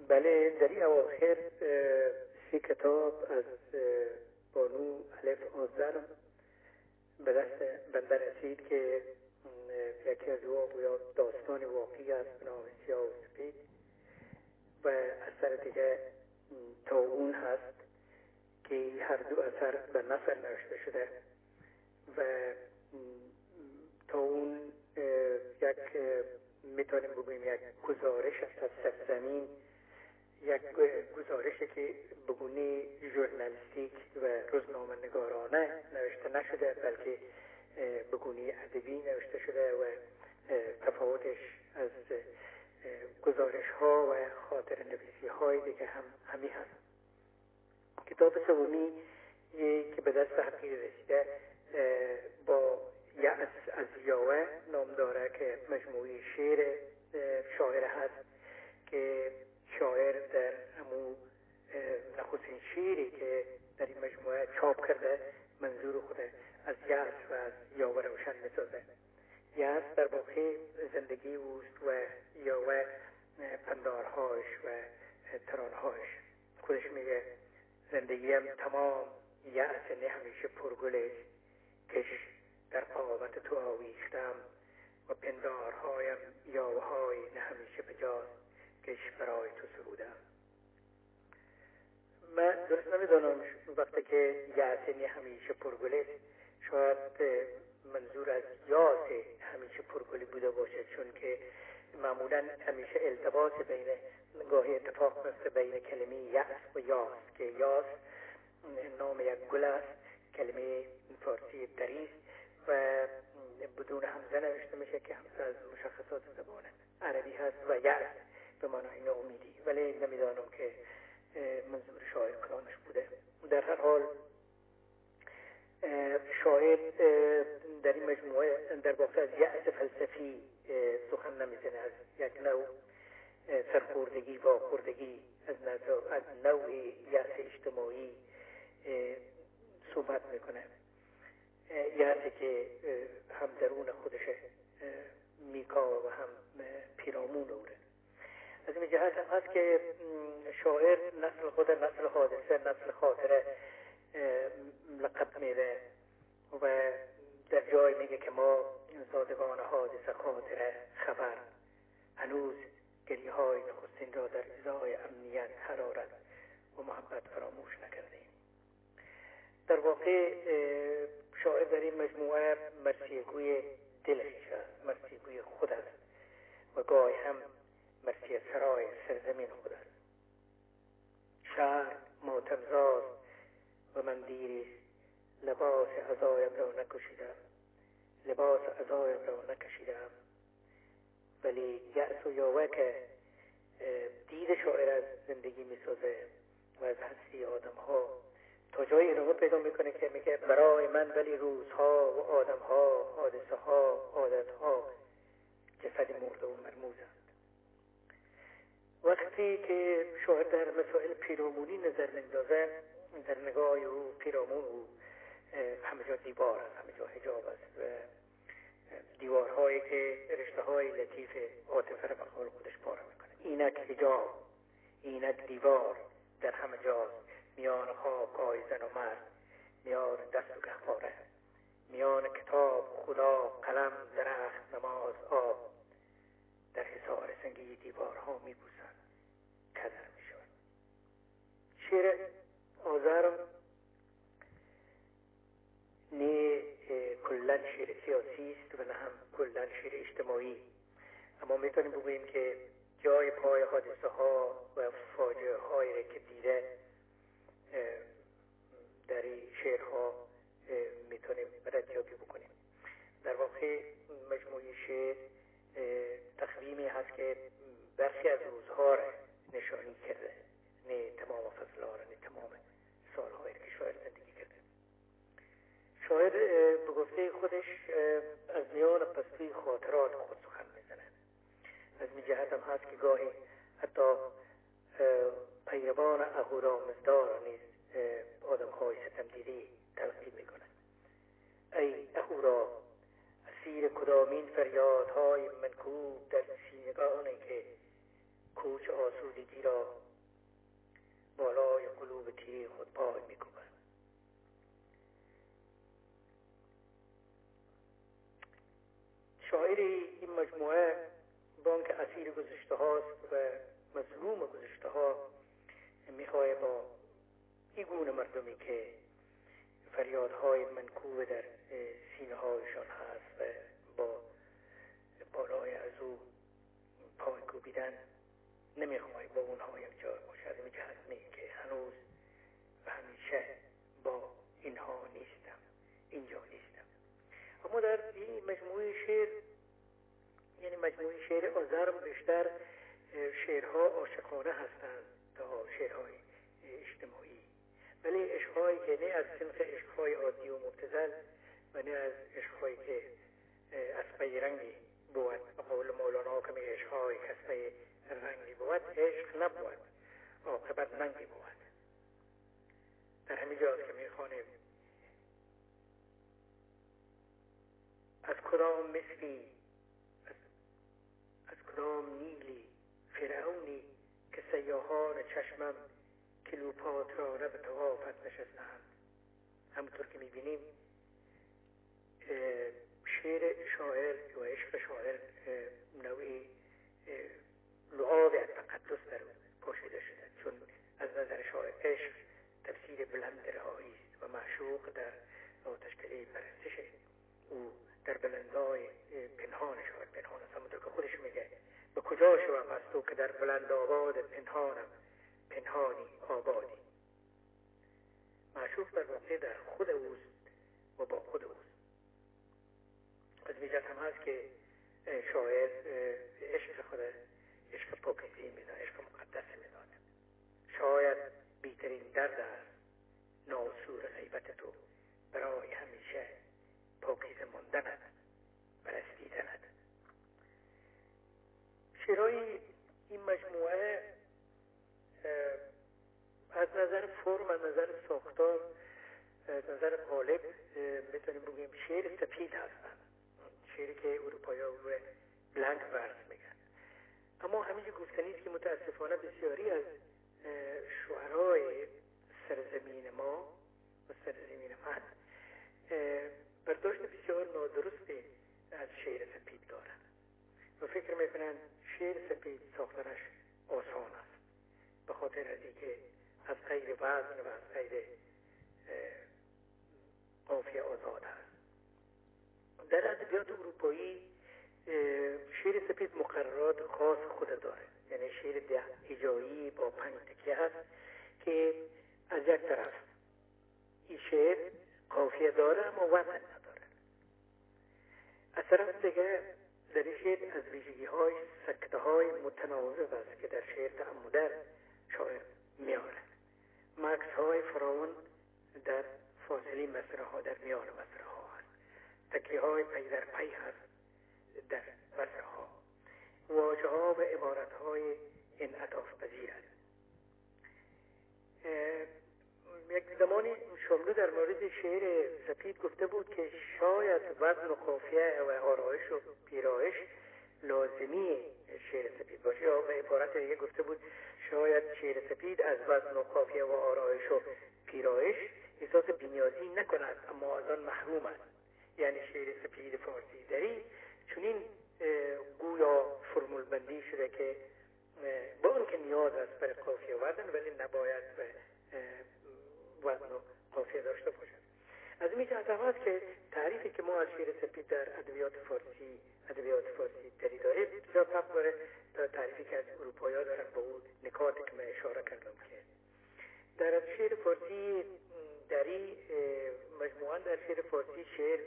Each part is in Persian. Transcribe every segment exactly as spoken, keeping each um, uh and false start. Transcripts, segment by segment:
بله، در این اواخر سی کتاب از بانو الف آذر به دست بنده رسید که یکی از او یا داستان واقعی است به نام سیاه و سپید و اثر دیگه طاعون هست که هر دو اثر به نثر نوشته شده و طاعون یک میتونیم بگوییم یک گزارش است از سرزمین، یک گزارشی که بگونه ژورنالیستیک و روزنامه نگارانه نوشته نشده بلکه بگونه ادبی نوشته شده و تفاوتش از گزارش ها و خاطر نویسی های دیگه هم همین هست. کتاب سومی که به دست حقیر رسیده با یأس از یاوه نام داره که مجموعه شعر شاعر هست که شاعر در همون نخستین شعری که در این مجموعه چاپ کرده منظور خود از یأس و از یاوه روشن می‌سازه. یأس در واقع زندگی اوست و یاوه پندارهاش و ترانهاش. خودش میگه زندگیم تمام یأس نه همیشه پرگل کش در قامت تو آویختم و پندارهایم یاوه‌های نه همیشه بجاست کش برای تو سرودم. من درست نمیدانم وقتی که یأس نه همیشه پرگل شاید منظور از یاس همیشه پرگلی بوده باشه، چون که معمولا همیشه التباس بین گاهی اتفاق میفته بین کلمه یأس و یاس که یاس نام یک گل است، کلمه فارسی دریست و بدون همزه نوشته میشه که همزه از مشخصات زبان عربی هست و یأس به معنای ناامیدی، ولی نمیدانم که منظور شاعر کلامش بوده. در هر حال شاعر در این مجموعه در واقع از یأس فلسفی سخن نمیزنه، از یک نوع سرخوردگی و خوردگی از از نوع یأس اجتماعی صحبت میکنه، یأسی که هم درون خودش میکا و هم پیرامون اوره. از این جهت هم هست که شاعر نسل خود نسل حادثه نسل خاطره لقب میده و در جای میگه که ما زادگان حادثه خاطره خبر هنوز گریه های نخستین را در ازای امنیت حرارت و محبت فراموش نکردیم. در واقع شاعر در این مجموعه مرثیه‌گوی دل خویش است، مرثیه‌گوی خود است و گاهی هم مرثیه سرای سرزمین خود است. شهر ماتم‌زاست و من دیریست لباس عزایم را نکشیدم، لباس عزایم را نکشیدم، ولی یأس و یاوه که دید شاعر از زندگی میسازه و از هستی آدم ها تا جایی ادامه پیدا میکنه که میگه برای من ولی روزها و آدم ها، حادثه ها، عادت ها جسد مرده و مرموزند. وقتی که شاعر در مسائل پیرامونی نظر میندازه، در نگاه او پیرامون او همه جا دیوار است، همه جا حجاب است و دیوارهایی که رشته های لطیف عاطفه را به حال خودش پاره میکنه. اینک حجاب، اینک دیوار در همه جاست، میان خاکای زن و مرد، میان دست و گهواره، میان کتاب خدا قلم درخت نماز آب، در حصار سنگی دیوارها میبوسند کدر میشود. شعر آذر نه کلن شعر سیاسی است و نه هم کلن شعر اجتماعی، اما میتونیم بگوییم که جای پای حادثه ها و فاجعه هایی که دیده در این شعرها میتونیم ردیابی بکنیم. در واقع مجموعه شعر تقویمی هست که برخی از روزها را نشانی کرده، نه تمام فصلها را، نه تمام سالهایی که شاعر زندگی کرده. شاعر به گفته خودش از میان پستوی خاطرات خود سخن میزنه. از این جهت هم هست که گاهی حتی پیروان اهورامزدا نیز آدم های ستم دیده تلقی میکنه. ای اهورا، اسیر کدامین فریادهای منکوب در سینگانی که کوچ آسودگی را بالای قلوب تیری خود پای می‌کوبند. شاعری این مجموعه بانک اسیر گذشته هاست و مظلوم گذشته ها میخواه با این گونه مردمی که فریادهای منکوب در سینه هایشان هست و با بالای از او پای کوبیدن نمیخواه با اونها یک جای باشه. از این جهت میگه که هنوز و همیشه با اینها نیستم، اینجا نیستم. اما در این مجموعه شعر، یعنی مجموعه شعر آزرم، بیشتر شعرها عاشقانه هستند تا شعرهای اجتماعی، ولی عشقهایی که نه از سنخ عشقهای عادی و مبتذل و نه از عشقهایی که اسبه رنگی بود. به قول مولانا که میگه عشقهای اسبه رنگی بود، عشق نبود، عاقبت ننگی بود. در همین جاست که میخوانیم از کدام مثلی، از, از کدام نیلی فرعونی که سیاحان چشمم کلوپاترا به طوافت نشستند. همونطور که میبینیم شعر شاعر و عشق شاعر نوعی لعاب تقدس در پوشیده شده، چون از نظر شاعر عشق تفسیر بلند رهایی است و معشوق در آتشکده پرستش او در بلندای پنهان شاعر پنهان است. همونطور که خودش میگه به کجا شوم از تو که در بلند آباد پنهانم پنهانی آبادی. معشوق در واقع در خود اوست و با خود اوست. از میجت هم هست که شاعر عشق خود عشق پاکیزی میدانه، عشق مقدس میدانه. شاید بیترین درد است ناسور غیبت تو، برای همیشه پاکیزه ماندنت و رسیدنت. شعرهای این مجموعه از نظر فرم، از نظر ساختار، از نظر قالب میتونیم بگیم شعر سپید هستن، شعری که اروپایی ها روی بلنک ورس میگن. اما همینجا گفتنی است که متاسفانه بسیاری از شعرهای سرزمین ما و سرزمین من برداشت بسیار نادرستی از شعر سپید دارن و فکر میکنن شعر سپید ساختنش آسان است، به خاطر از اینکه از غیر وزن و از غیر قافیه آزاد است. در ادبیات اروپایی شعر سپید مقررات خاص خود داره، یعنی شعر ده هجایی با پنج تکیه هست که از یک طرف این شعر قافیه داره اما وزن نداره، از طرف دیگه در این شعر از ویژگی های سکته های متناوب است که در شعر تعمدر شاعر میاره. مکس های فراون در فاصله مصرع ها در میان مصرع ها هست، تکیه های پی در پی هست در مصرع ها، واژه ها و عبارت های انعطاف پذیر است. یک زمانی شاملو در مورد شعر سپید گفته بود که شاید وزن و قافیه و آرایش و پیرایش لازمی شعر سپید باشه، یا به عبارت دیگه گفته بود شاید شعر سپید از وزن و قافیه و آرایش و پیرایش احساس بی‌نیازی نکند اما از آن محروم است. یعنی شعر سپید فارسی دری چنین گویا فرمول بندی شده که با اون که نیاز است برای قافیه و وزن ولی نباید وزن و قافیه داشته باشد. از این جهت هست که تعریفی که ما از شعر سپید در ادبیات فارسی ادبیات فارسی دری داریم بسیار فرق داره تا تعریفی که از اروپایی‌ها دارن با اون نکاتی که من اشاره کردم. که در شعر فارسی دری مجموعاً در شعر فارسی شعر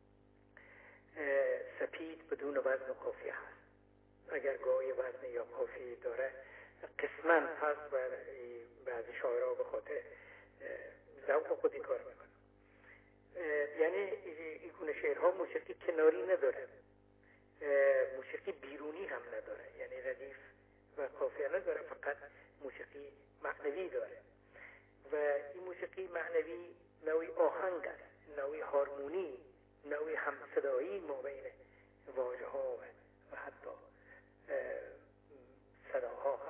سپید بدون وزن و قافیه هست، اگر گاهی وزن یا قافیه داره قسماً هست و بعضی شاعرها به خاطر ذوق خودی کار میکنن. یعنی این گونه شعرها موسیقی کناری نداره، موسیقی بیرونی هم نداره، یعنی ردیف و قافیه نداره، فقط موسیقی معنوی داره و این موسیقی معنوی نوعی آهنگ است، نوعی هارمونی، نوعی همصدایی ما بین واژه ها و حتی صداها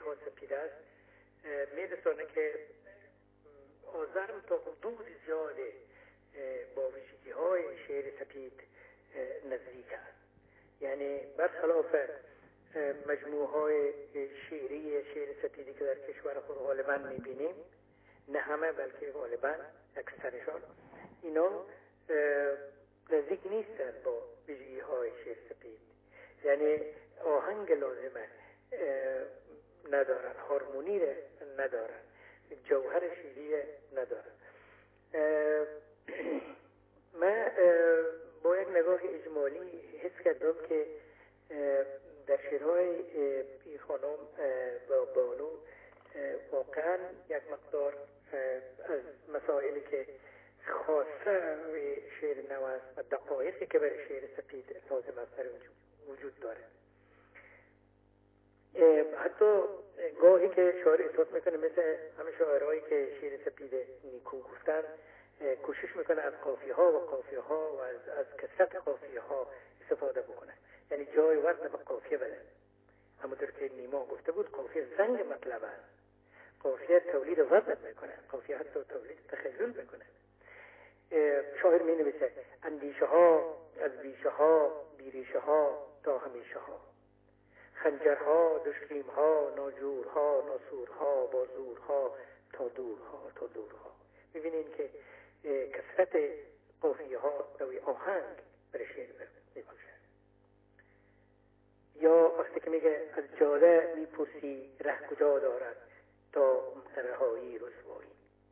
ها سپید است میرسانه که آزرم تا حدود زیاده با ویژگی های شعر سپید نزدیک است. یعنی برخلاف مجموعه های شعری شعر سپیدی که در کشور خود غالبا میبینیم، نه همه بلکه غالبا اکثرشان، اینا نزدیک نیستن با ویژگی های شعر سپید. یعنی آهنگ لازمه ندارن، هارمونی ندارن، جوهر شعری ندارن. من با یک نگاه اجمالی حس کردم که در شعرهای این خانم و بانو واقعا یک مقدار از مسائلی که خاصه شعر نو است و دقایقی که برای شعر سپید لازم است در وجود داره. حتی گاهی که شاعر احساس میکنه مثل همه شاعرهایی که شعر سپید نیکو گفتن کوشش میکنه از قافیه ها و قافیه ها و از, از کثرت قافیه ها استفاده بکنه، یعنی جای وزن به قافیه بده. همونطور که نیما گفته بود قافیه زنگ مطلب است، قافیه تولید وزن میکنه، قافیه حتی تولید تخیل میکنه. شاعر می نویسه اندیشه ها از بیشه ها بیریشه ها تا همیشه ها، خنجرها دشخیمها ناجورها ناسورها بازورها تا دورها تا دورها. میبینین که کثرت قافیه ها دوی آهنگ برای شعر میباشه. یا وقتی که میگه از جاده میپرسی ره کجا دارد تا رهایی رسوایی.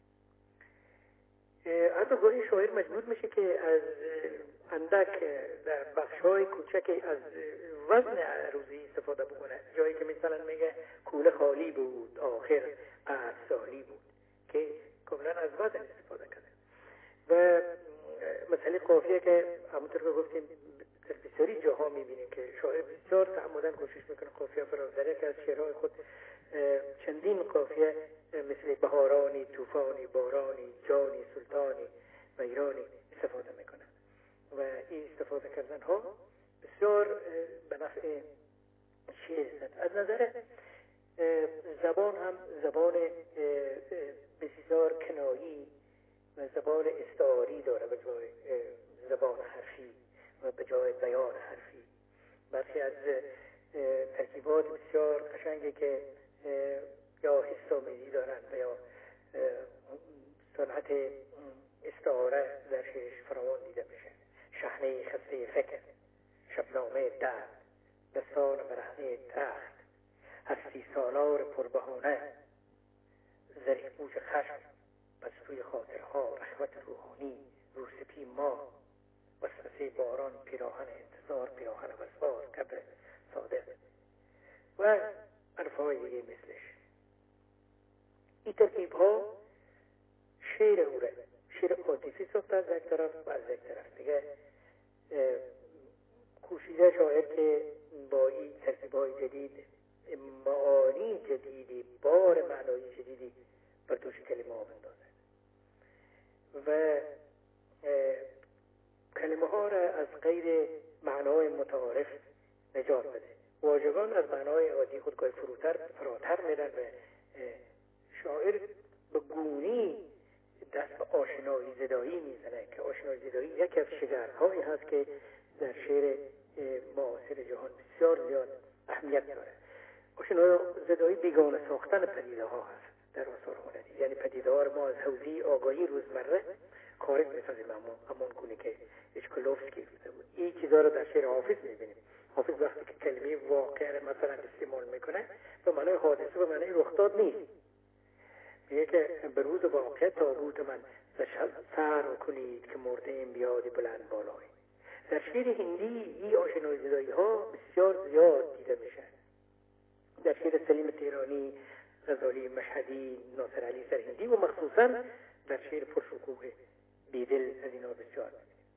حتی گاهی شاعر مجبور میشه که از اندک در بخشای کوچکی از وزن عروضی استفاده بکنه. جایی که مثلا میگه کوله خالی بود آخر قرد سالی بود، که کاملا از وزن استفاده کرده. و مسئله قافیه که همونطور که گفتیم در بسیاری جاها میبینیم که شاعر بسیار تعمدن کوشش میکنه قافیه فرازده، که از شعرهای خود چندین قافیه مثل بهارانی طوفانی بارانی جانی سلطانی و ایرانی استفاده میکنه و این استفاده کردن ها بسیار به نفع شعر است. از نظر زبان هم زبان بسیار کنایی و زبان استعاری داره به جای زبان حرفی و به جای بیان حرفی. برخی از ترکیبات بسیار قشنگی که یا حس‌آمیزی دارند و یا صنعت استعاره در شعرش فراوان دیده میشه. شحنه خسته فکر، شبنامه درد، دستان برهنه درخت، هستی سالار پربهانه، زریح موج خشم، بستوی خاطرها، رحمت روحانی، روسپی ما، وسوسه باران، پیراهن انتظار، پیراهن وسواس، قبر صادق و حرفهای دیگه مثلش. این ترکیب ها شعر اوره، شعر عاطفی ساخته از یک طرف و از یک طرف دیگه کوشیده شاعر که با این ترکیب های جدید معانی جدیدی، بار معنایی جدیدی بر دوش کلمه ها بندازه و کلمه ها را از غیر معنای متعارف نجات بده. واژگان از معنای عادی خود که فروتر فراتر میرن و شاعر به گونی دست به آشنایی زدایی میزنه که آشنایی زدایی یکی از شگرهایی هست که در شعر معاصر جهان بسیار زیاد اهمیت داره. آشنایی زدایی بیگانه ساختن پدیده ها هست در آثار هنری، یعنی پدیده ها ما از حوزه آگاهی روزمره خارج میسازیم، همون همون گونه که اشکلوفسکی گفته بود. این چیزا رو در شعر حافظ میبینیم. حافظ وقتی که کلمه واقع مثلا استعمال میکنه به معنای حادثه و معنای رخداد نیست. میگه که به روز واقع تابوت من سر کنید که مرده این بیادی بلند بالایی. در شعر هندی این آشنایی زدایی ها بسیار زیاد دیده میشه. در شعر سلیم تهرانی، غزالی مشهدی، ناصر علی سرهندی و مخصوصا در شعر پرشکوه بیدل از اینا بسیار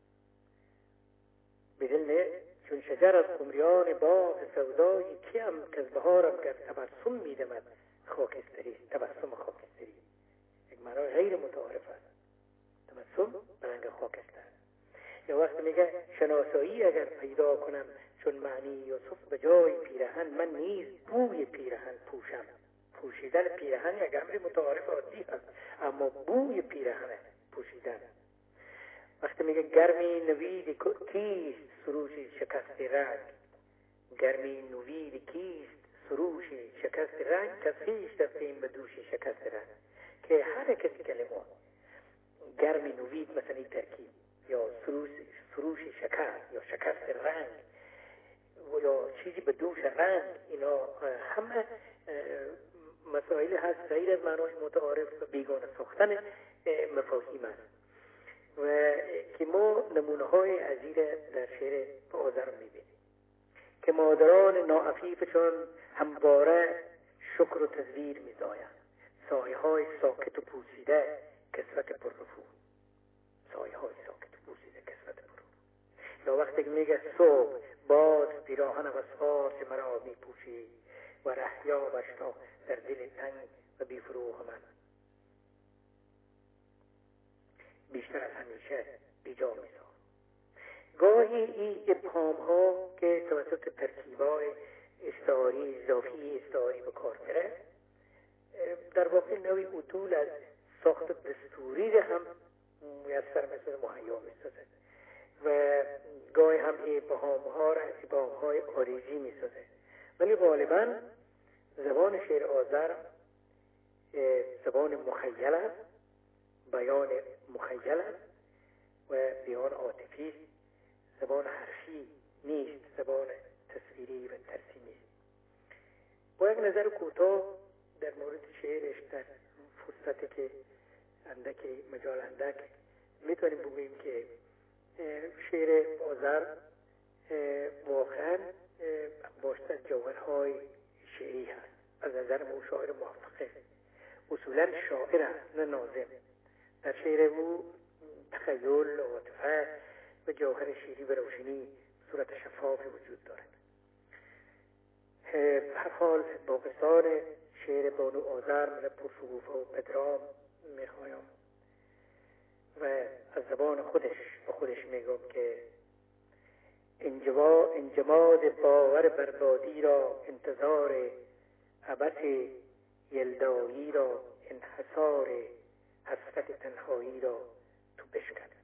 بیدل نه چون شجر از قمریان باغ سودایی کیم که از بهارم گر تبسم میدمد خاکستری، تبسم خاکستری یک معنای غیر متعارف است. تبسم رنگ خاکستر. یا وقتی میگه شناسایی اگر پیدا کنم چون معنی یوسف به جای پیرهن، من نیز بوی پیرهن پوشم پوشیدن پیرهن یک امر متعارف عادی هست، اما بوی پیرهن پوشیدن. وقتی میگه گرمی نوید کیست سروش شکست رنگ، گرمی نوید کیست سروش شکست رنگ، کسیش دستیم به دوش شکست رنگ. که هر کسی کلمه گرمی نوید مثلا این ترکیب یا سروش سروش شکست یا شکست رنگ و یا چیزی به دوش رنگ، اینا همه مسائل هست غیر از معنای متعارف و بیگانه ساختن مفاهیم است و که ما نمونه های عزیز در شعر آذر میبینیم که مادران ناعفیفشان همواره شکر و تزویر میزاین، سایه های ساکت و پوسیده کسوت پر رفو، سایه های ساکت و پوسیده کسوت پر رفو. یا وقتی که میگه صبح باز پیراهن وسواس مرا میپوشی و رهیا بشتا در دل تنگ و بیفروغ من، بیشتر از همیشه بیجا میسا. گاهی این ابهام ها که توسط ترکیبای استعاری اضافی استعاری به کار میره در واقع نوعی اصول از ساخت دستوری رو هم میسر مثل مهیا میسازه و گاهی هم ابهام ها را ابهام های آریزی میسازه. ولی غالبا زبان شعر آذر زبان مخیل است، بیان مخیل است و بیان عاطفی است، زبان حرفی نیست، زبان تصویری و ترسیمی است. با یک نظر کوتاه در مورد شعرش در فرصتی که اندک مجال اندک میتونیم بگوییم که شعر آذر واقعا باشتر جوهرهای شعری هست. از نظر او شاعر موفقه، اصولا شاعر است نه ناظم. در شعر او تخیل و عاطفه و جوهر شعری و روشنی صورت شفافی وجود دارد. به هر حال با قصار شعر بانو آذر من پرشکوفه و پدرام میخوایم و از زبان خودش با خودش میگم که انجوا انجماد باور بربادی را، انتظار عبث یلدایی را، انحصار حسرت تنهایی را تو بشکن.